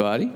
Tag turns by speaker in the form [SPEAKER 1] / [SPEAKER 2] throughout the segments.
[SPEAKER 1] Buddy?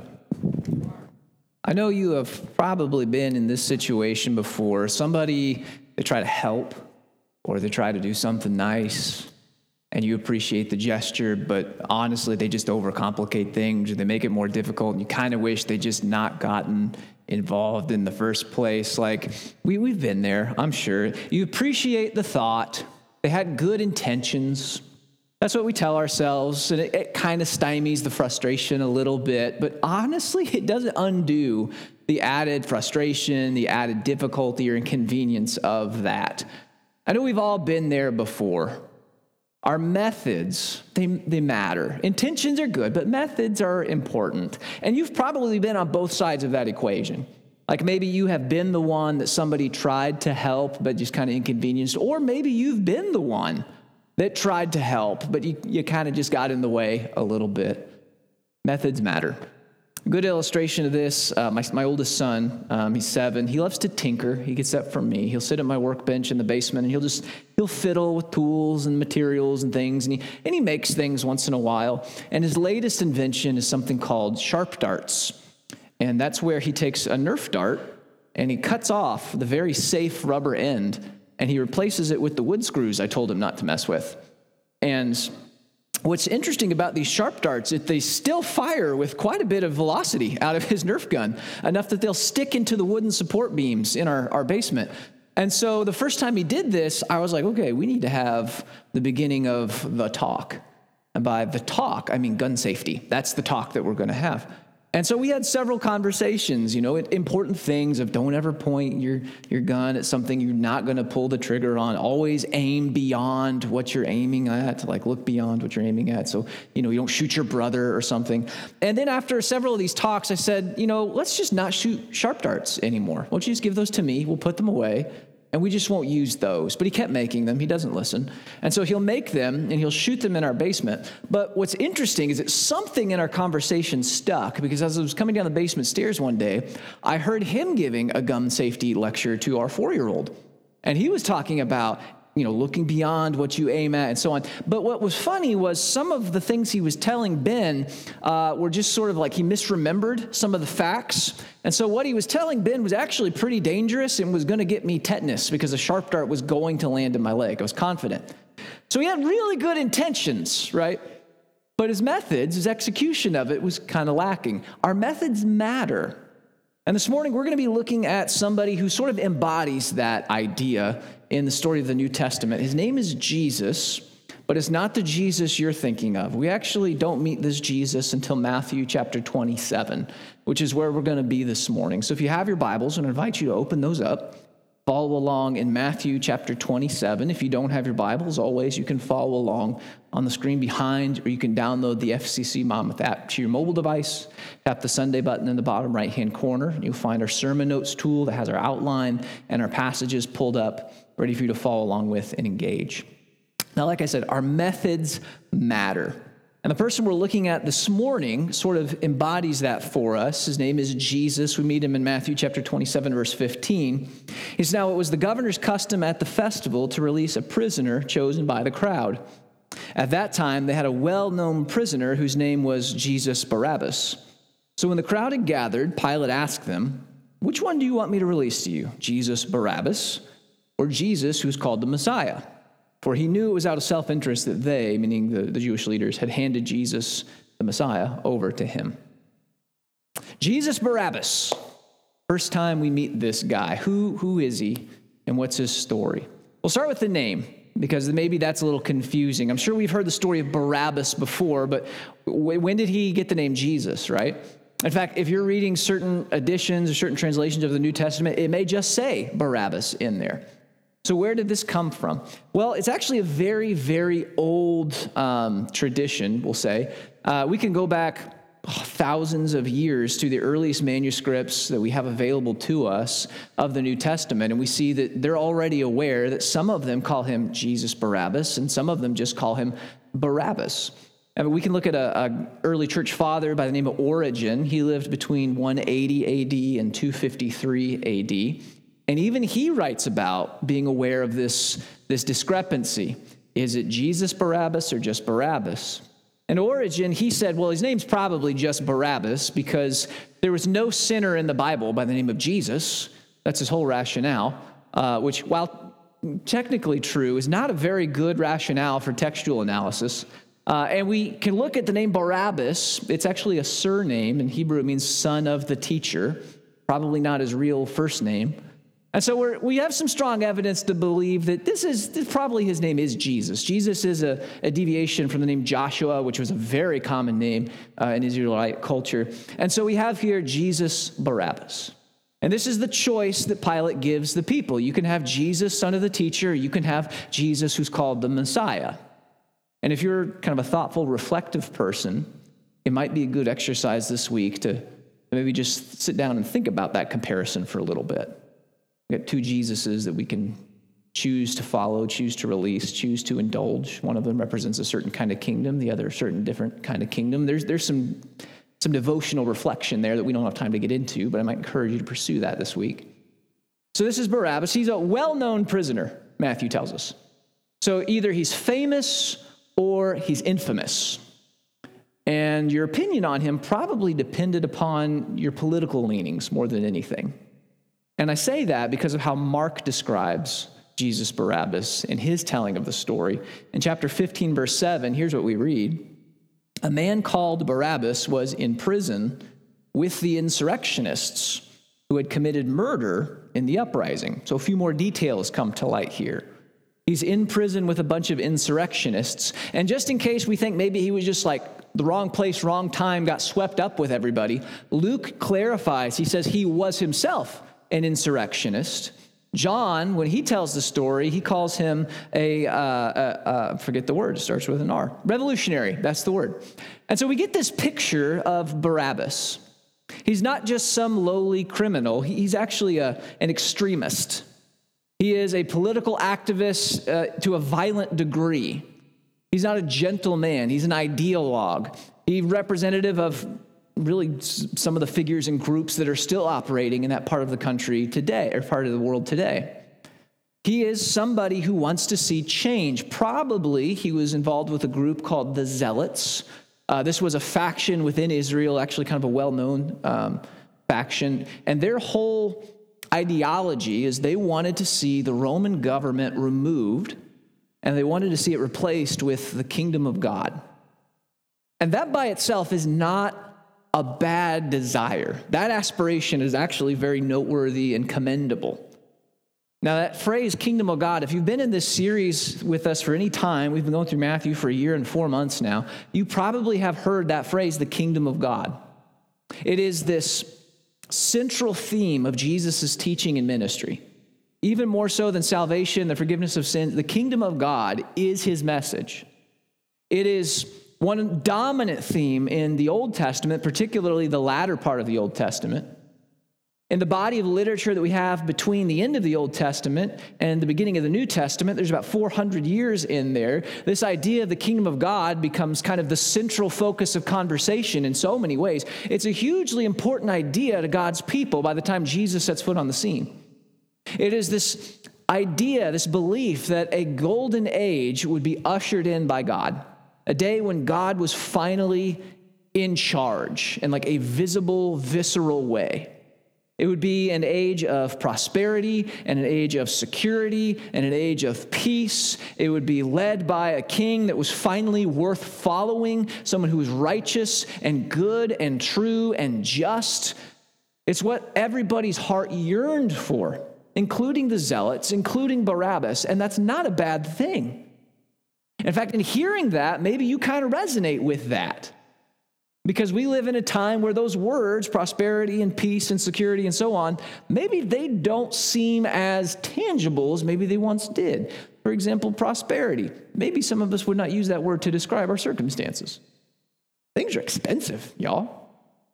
[SPEAKER 1] I know you have probably been in this situation before. Somebody, they try to help or they try to do something nice and you appreciate the gesture, but honestly, they just overcomplicate things or they make it more difficult and you kind of wish they just not gotten involved in the first place. Like, we've been there, I'm sure. You appreciate the thought. They had good intentions. That's what we tell ourselves, and it kind of stymies the frustration a little bit, but honestly, it doesn't undo the added frustration, the added difficulty or inconvenience of that. I know we've all been there before. Our methods, they matter. Intentions are good, but methods are important. And you've probably been on both sides of that equation. Like maybe you have been the one that somebody tried to help, but just kind of inconvenienced, or maybe you've been the one that tried to help, but you kind of just got in the way a little bit. Methods matter. A good illustration of this, my oldest son, he's 7. He loves to tinker. He gets that from me. He'll sit at my workbench in the basement and he'll fiddle with tools and materials and things, and he makes things once in a while. And his latest invention is something called sharp darts. And that's where he takes a Nerf dart and he cuts off the very safe rubber end and he replaces it with the wood screws I told him not to mess with. And what's interesting about these sharp darts is they still fire with quite a bit of velocity out of his Nerf gun, enough that they'll stick into the wooden support beams in our basement. And so the first time he did this, I was like, okay, we need to have the beginning of the talk. And by the talk, I mean gun safety. That's the talk that we're going to have. And so we had several conversations, important things of don't ever point your gun at something you're not going to pull the trigger on. Always aim beyond what you're aiming at, like look beyond what you're aiming at. So, you don't shoot your brother or something. And then after several of these talks, I said, let's just not shoot sharp darts anymore. Why don't you just give those to me? We'll put them away. And we just won't use those. But he kept making them. He doesn't listen. And so he'll make them, and he'll shoot them in our basement. But what's interesting is that something in our conversation stuck, because as I was coming down the basement stairs one day, I heard him giving a gun safety lecture to our 4-year-old. And he was talking about, looking beyond what you aim at and so on. But what was funny was some of the things he was telling Ben were just sort of like he misremembered some of the facts. And so what he was telling Ben was actually pretty dangerous and was going to get me tetanus because a sharp dart was going to land in my leg. I was confident. So he had really good intentions, right? But his methods, his execution of it was kind of lacking. Our methods matter. And this morning, we're going to be looking at somebody who sort of embodies that idea in the story of the New Testament. His name is Jesus, but it's not the Jesus you're thinking of. We actually don't meet this Jesus until Matthew chapter 27, which is where we're going to be this morning. So if you have your Bibles, I invite you to open those up. Follow along in Matthew chapter 27. If you don't have your Bible, as always, you can follow along on the screen behind, or you can download the FCC Monmouth app to your mobile device. Tap the Sunday button in the bottom right-hand corner, and you'll find our sermon notes tool that has our outline and our passages pulled up, ready for you to follow along with and engage. Now, like I said, our methods matter. And the person we're looking at this morning sort of embodies that for us. His name is Jesus. We meet him in Matthew chapter 27, verse 15. He says, "Now it was the governor's custom at the festival to release a prisoner chosen by the crowd. At that time, they had a well-known prisoner whose name was Jesus Barabbas. So when the crowd had gathered, Pilate asked them, 'Which one do you want me to release to you, Jesus Barabbas or Jesus who's called the Messiah?' For he knew it was out of self-interest that they, meaning the Jewish leaders, had handed Jesus, the Messiah, over to him." Jesus Barabbas. First time we meet this guy. Who is he and what's his story? We'll start with the name, because maybe that's a little confusing. I'm sure we've heard the story of Barabbas before, but when did he get the name Jesus, right? In fact, if you're reading certain editions or certain translations of the New Testament, it may just say Barabbas in there. So where did this come from? Well, it's actually a very, very old tradition, we'll say. We can go back thousands of years to the earliest manuscripts that we have available to us of the New Testament, and we see that they're already aware that some of them call him Jesus Barabbas, and some of them just call him Barabbas. I mean, we can look at an early church father by the name of Origen. He lived between 180 AD and 253 AD. And even he writes about being aware of this discrepancy. Is it Jesus Barabbas or just Barabbas? And Origen, he said, well, his name's probably just Barabbas because there was no sinner in the Bible by the name of Jesus. That's his whole rationale, which, while technically true, is not a very good rationale for textual analysis. And we can look at the name Barabbas. It's actually a surname. In Hebrew, it means son of the teacher, probably not his real first name. And so we have some strong evidence to believe that this probably his name is Jesus. Jesus is a deviation from the name Joshua, which was a very common name in Israelite culture. And so we have here Jesus Barabbas. And this is the choice that Pilate gives the people. You can have Jesus, son of the teacher, or you can have Jesus who's called the Messiah. And if you're kind of a thoughtful, reflective person, it might be a good exercise this week to maybe just sit down and think about that comparison for a little bit. We've got two Jesuses that we can choose to follow, choose to release, choose to indulge. One of them represents a certain kind of kingdom, the other a certain different kind of kingdom. There's some devotional reflection there that we don't have time to get into, but I might encourage you to pursue that this week. So this is Barabbas. He's a well-known prisoner, Matthew tells us. So either he's famous or he's infamous. And your opinion on him probably depended upon your political leanings more than anything. And I say that because of how Mark describes Jesus Barabbas in his telling of the story. In chapter 15, verse 7, here's what we read. A man called Barabbas was in prison with the insurrectionists who had committed murder in the uprising. So a few more details come to light here. He's in prison with a bunch of insurrectionists. And just in case we think maybe he was just like the wrong place, wrong time, got swept up with everybody, Luke clarifies. He says he was himself an insurrectionist. John, when he tells the story, he calls him forget the word, it starts with an R. Revolutionary, that's the word. And so we get this picture of Barabbas. He's not just some lowly criminal. He's actually an extremist. He is a political activist to a violent degree. He's not a gentle man. He's an ideologue. He's representative of really some of the figures and groups that are still operating in that part of the country today, or part of the world today. He is somebody who wants to see change. Probably he was involved with a group called the Zealots. This was a faction within Israel, actually kind of a well-known faction. And their whole ideology is they wanted to see the Roman government removed, and they wanted to see it replaced with the kingdom of God. And that by itself is not a bad desire. That aspiration is actually very noteworthy and commendable. Now, that phrase, kingdom of God, if you've been in this series with us for any time, we've been going through Matthew for 1 year and 4 months now, you probably have heard that phrase, the kingdom of God. It is this central theme of Jesus' teaching and ministry. Even more so than salvation, the forgiveness of sins, the kingdom of God is his message. It is one dominant theme in the Old Testament, particularly the latter part of the Old Testament. In the body of literature that we have between the end of the Old Testament and the beginning of the New Testament, there's about 400 years in there. This idea of the kingdom of God becomes kind of the central focus of conversation in so many ways. It's a hugely important idea to God's people by the time Jesus sets foot on the scene. It is this idea, this belief that a golden age would be ushered in by God. A day when God was finally in charge in like a visible, visceral way. It would be an age of prosperity and an age of security and an age of peace. It would be led by a king that was finally worth following, someone who was righteous and good and true and just. It's what everybody's heart yearned for, including the Zealots, including Barabbas, and that's not a bad thing. In fact, in hearing that, maybe you kind of resonate with that. Because we live in a time where those words, prosperity and peace and security and so on, maybe they don't seem as tangible as maybe they once did. For example, prosperity. Maybe some of us would not use that word to describe our circumstances. Things are expensive, y'all.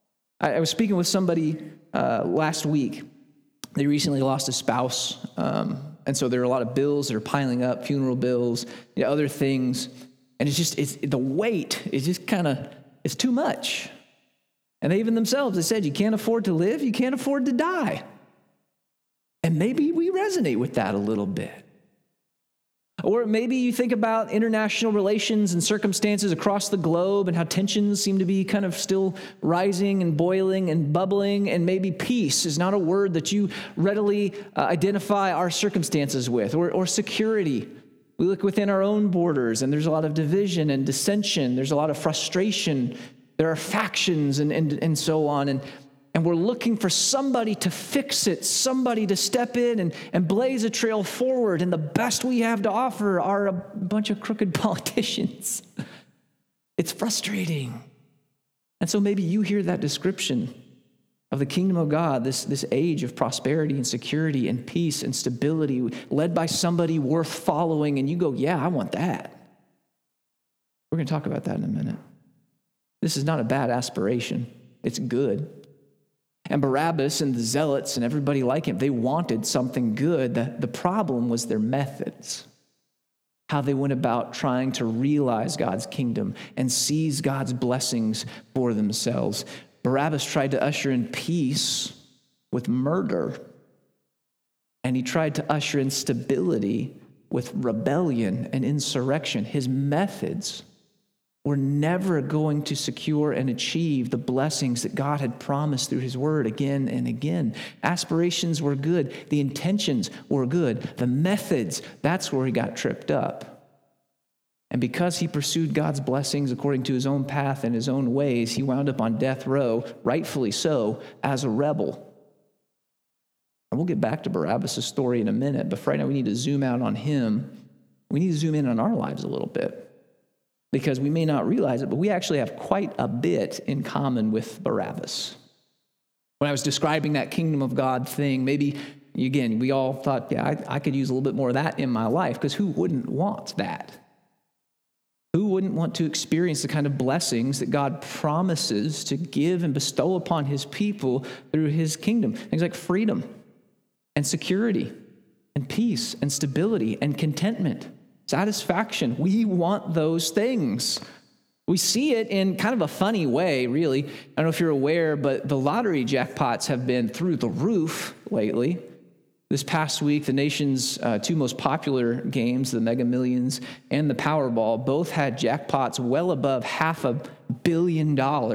[SPEAKER 1] I was speaking with somebody last week. They recently lost a spouse, and so there are a lot of bills that are piling up, funeral bills, other things. And it's the weight is just kind of, it's too much. And they even themselves, they said, you can't afford to live, you can't afford to die. And maybe we resonate with that a little bit. Or maybe you think about international relations and circumstances across the globe and how tensions seem to be kind of still rising and boiling and bubbling, and maybe peace is not a word that you readily identify our circumstances with, or security. We look within our own borders and there's a lot of division and dissension. There's a lot of frustration. There are factions and so on. And we're looking for somebody to fix it, somebody to step in and blaze a trail forward. And the best we have to offer are a bunch of crooked politicians. It's frustrating. And so maybe you hear that description of the kingdom of God, this age of prosperity and security and peace and stability, led by somebody worth following, and you go, yeah, I want that. We're going to talk about that in a minute. This is not a bad aspiration. It's good. And Barabbas and the Zealots and everybody like him, they wanted something good. The problem was their methods, how they went about trying to realize God's kingdom and seize God's blessings for themselves. Barabbas tried to usher in peace with murder, and he tried to usher in stability with rebellion and insurrection. His methods were never going to secure and achieve the blessings that God had promised through his word again and again. Aspirations were good. The intentions were good. The methods, that's where he got tripped up. And because he pursued God's blessings according to his own path and his own ways, he wound up on death row, rightfully so, as a rebel. And we'll get back to Barabbas' story in a minute, but for right now we need to zoom out on him. We need to zoom in on our lives a little bit, because we may not realize it, but we actually have quite a bit in common with Barabbas. When I was describing that kingdom of God thing, maybe, again, we all thought, yeah, I could use a little bit more of that in my life, because who wouldn't want that? Who wouldn't want to experience the kind of blessings that God promises to give and bestow upon his people through his kingdom? Things like freedom and security and peace and stability and contentment. Satisfaction. We want those things. We see it in kind of a funny way, really. I don't know if you're aware, but the lottery jackpots have been through the roof lately. This past week, the nation's two most popular games, the Mega Millions and the Powerball, both had jackpots well above $500 million.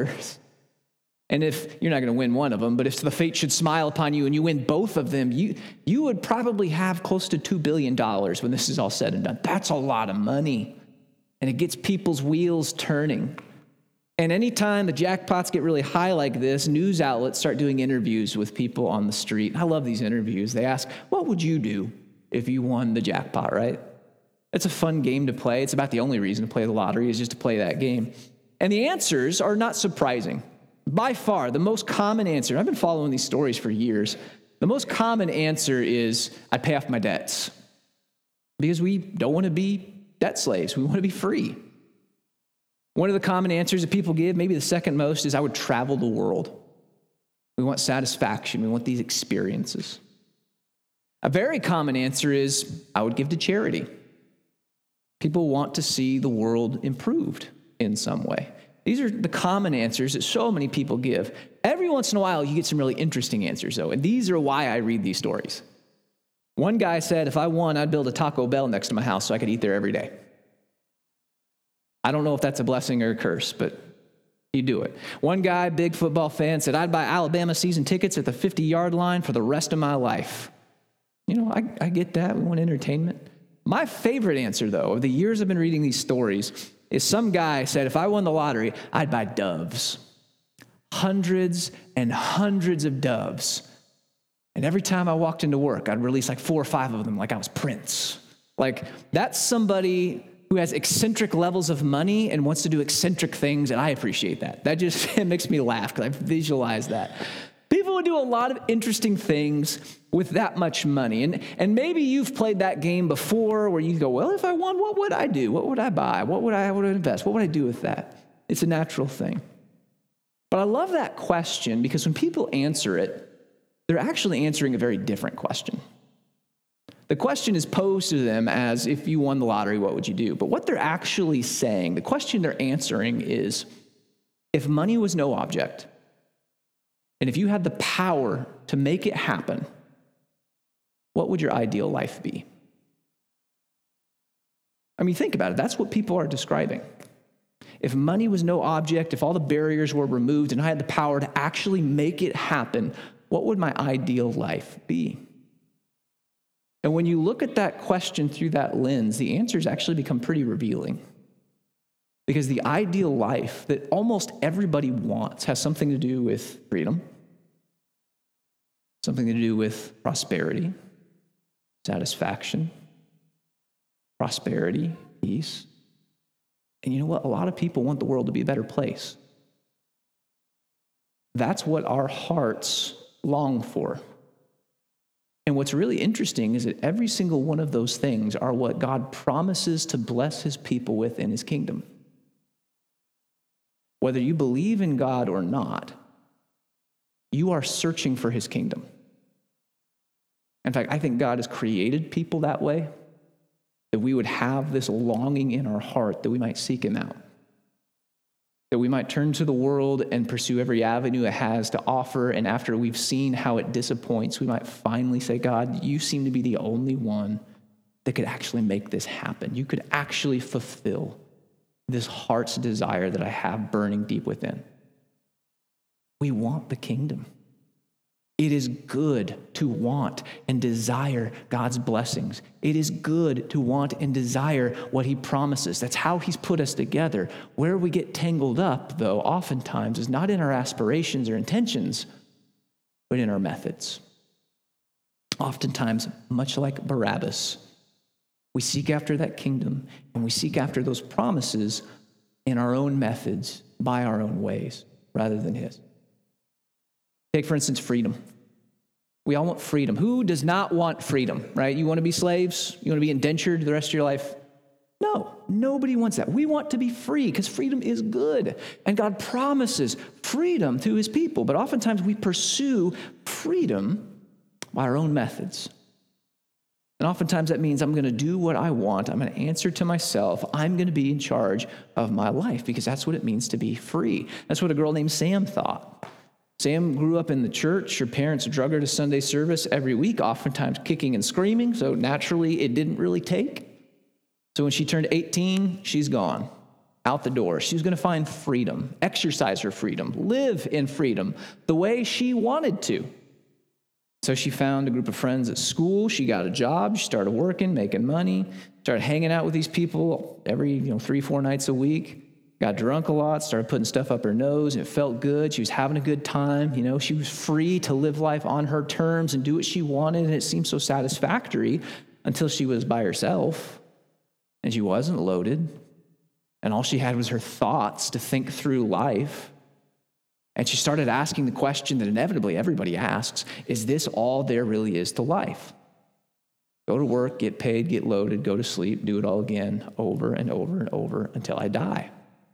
[SPEAKER 1] And if you're not going to win one of them, but if the fate should smile upon you and you win both of them, you would probably have close to $2 billion when this is all said and done. That's a lot of money. And it gets people's wheels turning. And anytime the jackpots get really high like this, news outlets start doing interviews with people on the street. I love these interviews. They ask, what would you do if you won the jackpot, right? It's a fun game to play. It's about the only reason to play the lottery is just to play that game. And the answers are not surprising. By far, the most common answer, and I've been following these stories for years, the most common answer is, I'd pay off my debts. Because we don't want to be debt slaves. We want to be free. One of the common answers that people give, maybe the second most, is I would travel the world. We want satisfaction. We want these experiences. A very common answer is I would give to charity. People want to see the world improved in some way. These are the common answers that so many people give. Every once in a while, you get some really interesting answers, though, and these are why I read these stories. One guy said, if I won, I'd build a Taco Bell next to my house so I could eat there every day. I don't know if that's a blessing or a curse, but he'd do it. One guy, big football fan, said, I'd buy Alabama season tickets at the 50-yard line for the rest of my life. You know, I get that. We want entertainment. My favorite answer, though, of the years I've been reading these stories, is some guy said, if I won the lottery, I'd buy doves. Hundreds and hundreds of doves. And every time I walked into work, I'd release like 4 or 5 of them like I was Prince. Like, that's somebody who has eccentric levels of money and wants to do eccentric things, and I appreciate that. That just it makes me laugh because I visualize that. People would do a lot of interesting things with that much money. And maybe you've played that game before where you go, well, if I won, what would I do? What would I buy? What would I invest? What would I do with that? It's a natural thing. But I love that question because when people answer it, they're actually answering a very different question. The question is posed to them as, if you won the lottery, what would you do? But what they're actually saying, the question they're answering is, if money was no object, and if you had the power to make it happen, what would your ideal life be? I mean, think about it. That's what people are describing. If money was no object, if all the barriers were removed and I had the power to actually make it happen, what would my ideal life be? And when you look at that question through that lens, the answers actually become pretty revealing. Because the ideal life that almost everybody wants has something to do with freedom, something to do with prosperity, satisfaction, prosperity, peace. And you know what? A lot of people want the world to be a better place. That's what our hearts long for. And what's really interesting is that every single one of those things are what God promises to bless his people with in his kingdom. Whether you believe in God or not, you are searching for his kingdom. In fact, I think God has created people that way, that we would have this longing in our heart that we might seek him out, that we might turn to the world and pursue every avenue it has to offer, and after we've seen how it disappoints, we might finally say, God, you seem to be the only one that could actually make this happen. You could actually fulfill this heart's desire that I have burning deep within. We want the kingdom. It is good to want and desire God's blessings. It is good to want and desire what he promises. That's how he's put us together. Where we get tangled up, though, oftentimes is not in our aspirations or intentions, but in our methods. Oftentimes, much like Barabbas, we seek after that kingdom and we seek after those promises in our own methods, by our own ways, rather than his. Take, for instance, freedom. We all want freedom. Who does not want freedom, right? You want to be slaves? You want to be indentured the rest of your life? No, nobody wants that. We want to be free because freedom is good. And God promises freedom to his people. But oftentimes we pursue freedom by our own methods. And oftentimes that means I'm going to do what I want. I'm going to answer to myself. I'm going to be in charge of my life because that's what it means to be free. That's what a girl named Sam thought. Sam grew up in the church. Her parents drug her to Sunday service every week, oftentimes kicking and screaming. So naturally, it didn't really take. So when she turned 18, she's gone, out the door. She was going to find freedom, exercise her freedom, live in freedom the way she wanted to. So she found a group of friends at school. She got a job. She started working, making money, started hanging out with these people every 3-4 nights a week. Got drunk a lot, started putting stuff up her nose, and it felt good. She was having a good time. She was free to live life on her terms and do what she wanted, and it seemed so satisfactory until she was by herself, and she wasn't loaded, and all she had was her thoughts to think through life. And she started asking the question that inevitably everybody asks, is this all there really is to life? Go to work, get paid, get loaded, go to sleep, do it all again over and over and over until I die.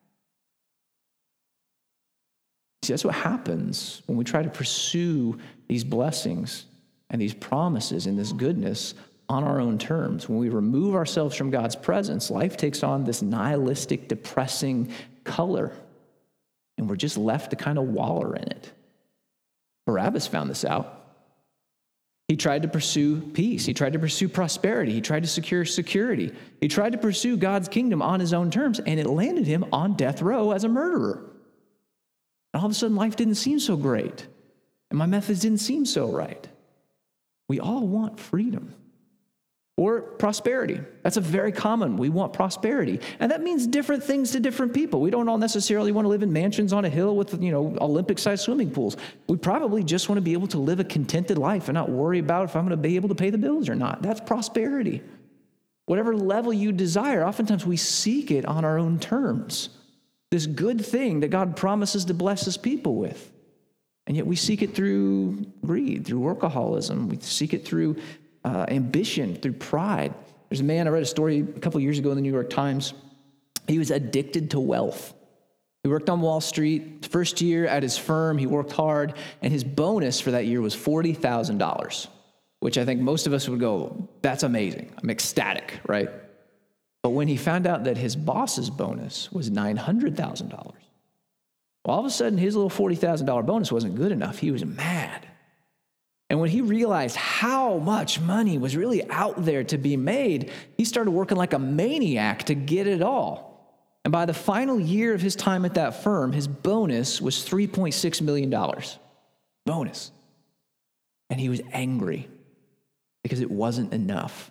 [SPEAKER 1] See, that's what happens when we try to pursue these blessings and these promises and this goodness on our own terms. When we remove ourselves from God's presence, life takes on this nihilistic, depressing color, and we're just left to kind of wallow in it. Barabbas found this out. He tried to pursue peace. He tried to pursue prosperity. He tried to secure security. He tried to pursue God's kingdom on his own terms, and it landed him on death row as a murderer. And all of a sudden, life didn't seem so great, and my methods didn't seem so right. We all want freedom or prosperity. That's a very common. We want prosperity, and that means different things to different people. We don't all necessarily want to live in mansions on a hill with Olympic-sized swimming pools. We probably just want to be able to live a contented life and not worry about if I'm going to be able to pay the bills or not. That's prosperity. Whatever level you desire, oftentimes we seek it on our own terms. This good thing that God promises to bless his people with. And yet we seek it through greed, through workaholism. We seek it through ambition, through pride. There's a man, I read a story a couple years ago in the New York Times. He was addicted to wealth. He worked on Wall Street. First year at his firm, he worked hard, and his bonus for that year was $40,000, which I think most of us would go, that's amazing. I'm ecstatic, right? But when he found out that his boss's bonus was $900,000, well, all of a sudden his little $40,000 bonus wasn't good enough. He was mad. And when he realized how much money was really out there to be made, he started working like a maniac to get it all. And by the final year of his time at that firm, his bonus was $3.6 million. Bonus. And he was angry because it wasn't enough.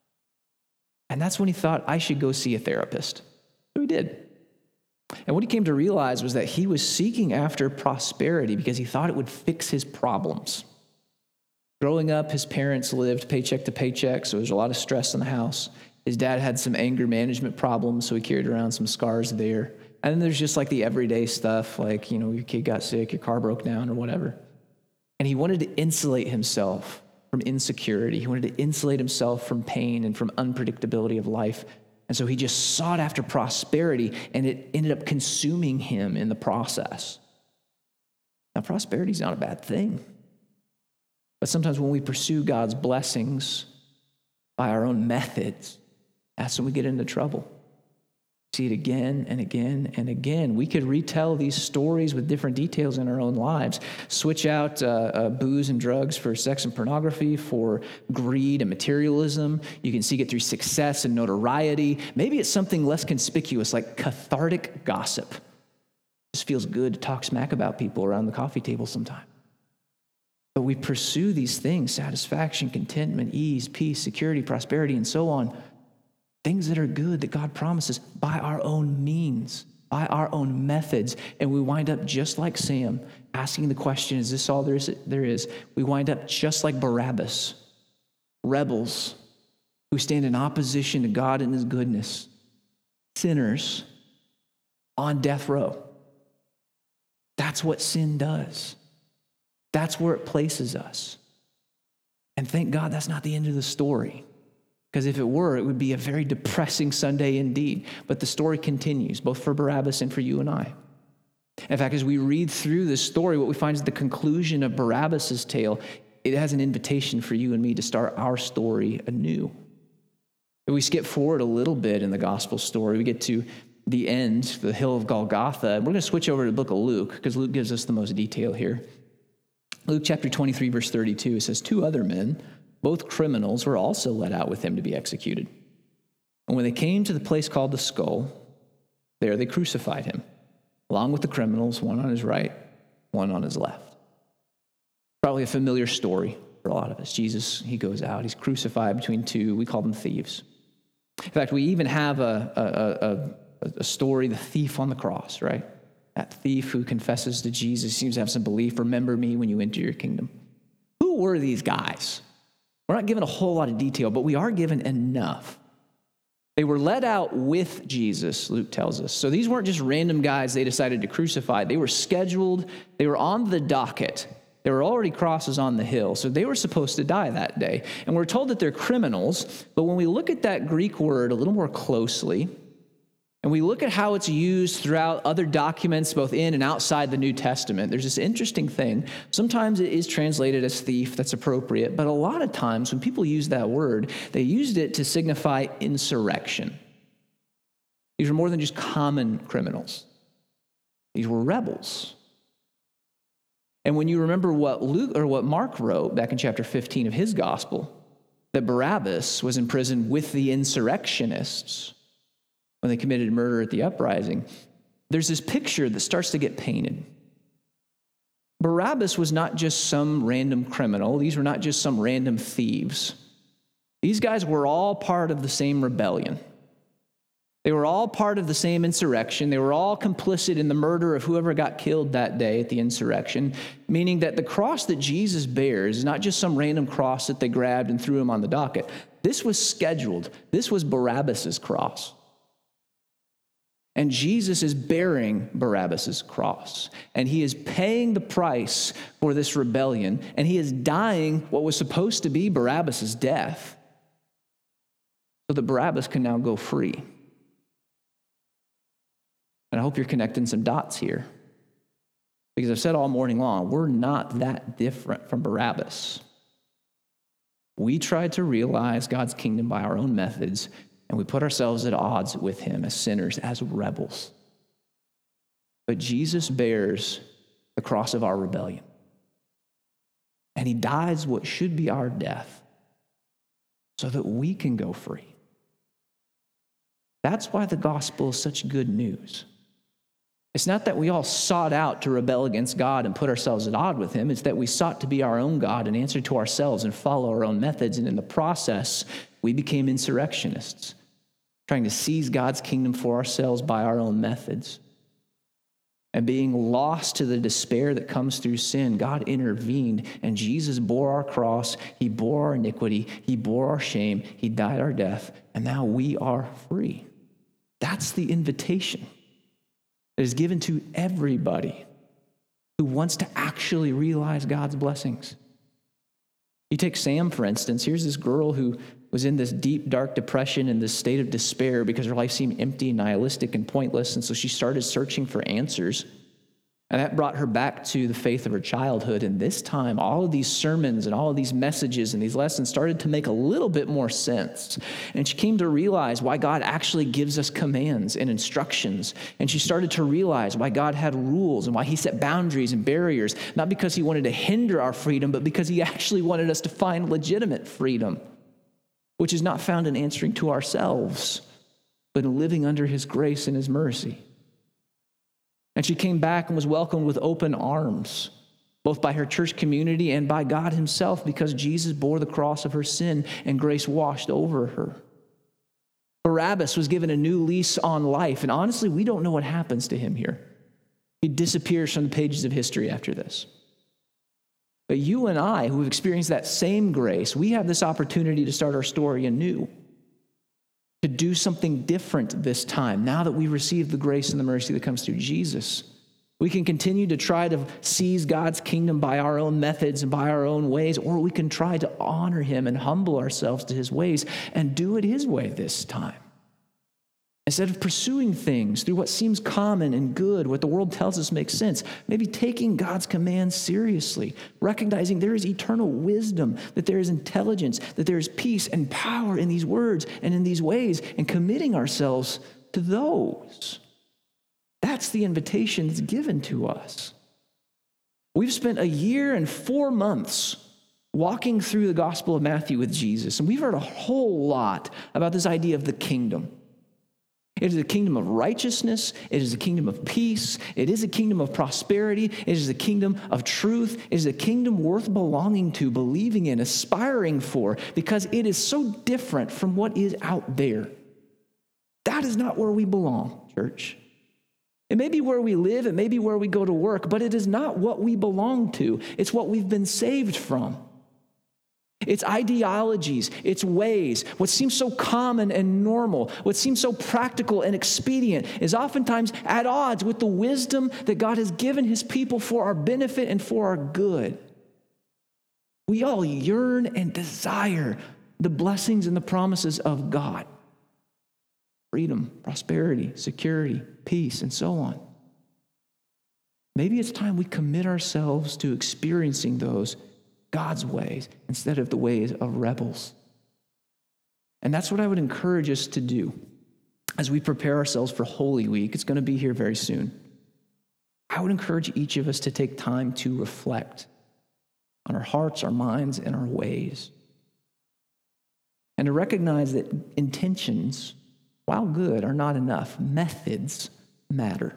[SPEAKER 1] And that's when he thought, I should go see a therapist. So he did. And what he came to realize was that he was seeking after prosperity because he thought it would fix his problems. Growing up, his parents lived paycheck to paycheck, so there was a lot of stress in the house. His dad had some anger management problems, so he carried around some scars there. And then there's just like the everyday stuff, like, your kid got sick, your car broke down or whatever. And he wanted to insulate himself from insecurity. He wanted to insulate himself from pain and from unpredictability of life. And so he just sought after prosperity, and it ended up consuming him in the process. Now, prosperity is not a bad thing. But sometimes when we pursue God's blessings by our own methods, that's when we get into trouble. See it again and again and again. We could retell these stories with different details in our own lives. Switch out booze and drugs for sex and pornography, for greed and materialism. You can seek it through success and notoriety. Maybe it's something less conspicuous, like cathartic gossip. It just feels good to talk smack about people around the coffee table sometime. But we pursue these things: satisfaction, contentment, ease, peace, security, prosperity, and so on. Things that are good that God promises by our own means, by our own methods. And we wind up just like Sam, asking the question, is this all there is? We wind up just like Barabbas, rebels who stand in opposition to God and his goodness, sinners on death row. That's what sin does. That's where it places us. And thank God that's not the end of the story. Because if it were, it would be a very depressing Sunday indeed. But the story continues, both for Barabbas and for you and I. In fact, as we read through this story, what we find is the conclusion of Barabbas' tale. It has an invitation for you and me to start our story anew. If we skip forward a little bit in the gospel story, we get to the end, the hill of Golgotha. We're going to switch over to the book of Luke, because Luke gives us the most detail here. Luke chapter 23, verse 32, it says, 2 other men, both criminals, were also led out with him to be executed. And when they came to the place called the Skull, there they crucified him, along with the criminals, one on his right, one on his left. Probably a familiar story for a lot of us. Jesus, he goes out, he's crucified between 2, we call them thieves. In fact, we even have a story, the thief on the cross, right? That thief who confesses to Jesus, seems to have some belief, remember me when you enter your kingdom. Who were these guys? We're not given a whole lot of detail, but we are given enough. They were led out with Jesus, Luke tells us. So these weren't just random guys they decided to crucify. They were scheduled. They were on the docket. There were already crosses on the hill, so they were supposed to die that day. And we're told that they're criminals, but when we look at that Greek word a little more closely, and we look at how it's used throughout other documents, both in and outside the New Testament, there's this interesting thing. Sometimes it is translated as thief, that's appropriate, but a lot of times when people use that word, they used it to signify insurrection. These were more than just common criminals. These were rebels. And when you remember what Mark wrote back in chapter 15 of his gospel, that Barabbas was in prison with the insurrectionists when they committed murder at the uprising, there's this picture that starts to get painted. Barabbas was not just some random criminal. These were not just some random thieves. These guys were all part of the same rebellion. They were all part of the same insurrection. They were all complicit in the murder of whoever got killed that day at the insurrection, meaning that the cross that Jesus bears is not just some random cross that they grabbed and threw him on the docket. This was scheduled. This was Barabbas' cross. And Jesus is bearing Barabbas' cross. And he is paying the price for this rebellion. And he is dying what was supposed to be Barabbas' death, so that Barabbas can now go free. And I hope you're connecting some dots here. Because I've said all morning long, we're not that different from Barabbas. We tried to realize God's kingdom by our own methods, and we put ourselves at odds with him as sinners, as rebels. But Jesus bears the cross of our rebellion. and he dies what should be our death so that we can go free. That's why the gospel is such good news. It's not that we all sought out to rebel against God and put ourselves at odds with him. It's that we sought to be our own God and answer to ourselves and follow our own methods. And in the process, we became insurrectionists, trying to seize God's kingdom for ourselves by our own methods. And being lost to the despair that comes through sin, God intervened, and Jesus bore our cross. He bore our iniquity. He bore our shame. He died our death, and now we are free. That's the invitation that is given to everybody who wants to actually realize God's blessings. You take Sam, for instance. Here's this girl who was in this deep, dark depression and this state of despair because her life seemed empty, nihilistic, and pointless. And so she started searching for answers. And that brought her back to the faith of her childhood. And this time, all of these sermons and all of these messages and these lessons started to make a little bit more sense. And she came to realize why God actually gives us commands and instructions. And she started to realize why God had rules and why he set boundaries and barriers, not because he wanted to hinder our freedom, but because he actually wanted us to find legitimate freedom, which is not found in answering to ourselves, but in living under his grace and his mercy. And she came back and was welcomed with open arms, both by her church community and by God himself, because Jesus bore the cross of her sin and grace washed over her. Barabbas was given a new lease on life, and honestly, we don't know what happens to him here. He disappears from the pages of history after this. But you and I, who have experienced that same grace, we have this opportunity to start our story anew, to do something different this time, now that we receive the grace and the mercy that comes through Jesus. We can continue to try to seize God's kingdom by our own methods and by our own ways, or we can try to honor him and humble ourselves to his ways and do it his way this time. Instead of pursuing things through what seems common and good, what the world tells us makes sense, maybe taking God's commands seriously, recognizing there is eternal wisdom, that there is intelligence, that there is peace and power in these words and in these ways, and committing ourselves to those. That's the invitation that's given to us. We've spent a year and 4 months walking through the Gospel of Matthew with Jesus, and we've heard a whole lot about this idea of the kingdom. It is a kingdom of righteousness. It is a kingdom of peace. It is a kingdom of prosperity. It is a kingdom of truth. It is a kingdom worth belonging to, believing in, aspiring for, because it is so different from what is out there. That is not where we belong, church. It may be where we live. It may be where we go to work, but it is not what we belong to. It's what we've been saved from. It's ideologies, it's ways. What seems so common and normal, what seems so practical and expedient, is oftentimes at odds with the wisdom that God has given his people for our benefit and for our good. We all yearn and desire the blessings and the promises of God. Freedom, prosperity, security, peace, and so on. Maybe it's time we commit ourselves to experiencing those God's ways instead of the ways of rebels. And that's what I would encourage us to do as we prepare ourselves for Holy Week. It's going to be here very soon. I would encourage each of us to take time to reflect on our hearts, our minds, and our ways. And to recognize that intentions, while good, are not enough. Methods matter.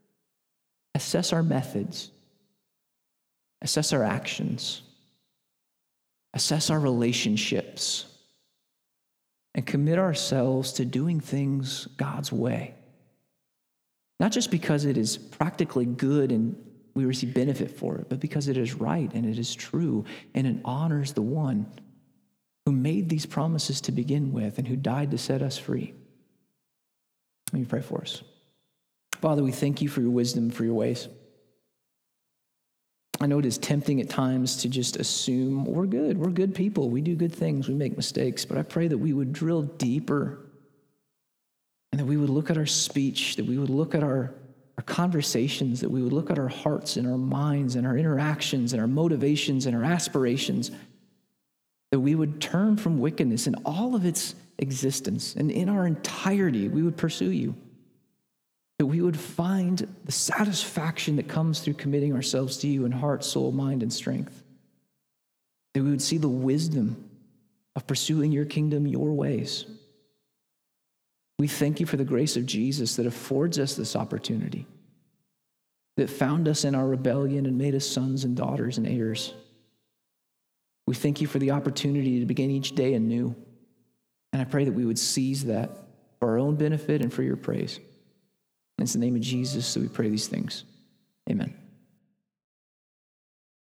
[SPEAKER 1] Assess our methods. Assess our actions. Assess our relationships, and commit ourselves to doing things God's way. Not just because it is practically good and we receive benefit for it, but because it is right and it is true and it honors the one who made these promises to begin with and who died to set us free. Let me pray for us. Father, we thank you for your wisdom, for your ways. I know it is tempting at times to just assume we're good people, we do good things, we make mistakes, but I pray that we would drill deeper and that we would look at our speech, that we would look at our conversations, that we would look at our hearts and our minds and our interactions and our motivations and our aspirations, that we would turn from wickedness in all of its existence, and in our entirety we would pursue you. That we would find the satisfaction that comes through committing ourselves to you in heart, soul, mind, and strength. that we would see the wisdom of pursuing your kingdom your ways. We thank you for the grace of Jesus that affords us this opportunity, that found us in our rebellion and made us sons and daughters and heirs. We thank you for the opportunity to begin each day anew. And I pray that we would seize that for our own benefit and for your praise. And it's in the name of Jesus that we pray these things. Amen.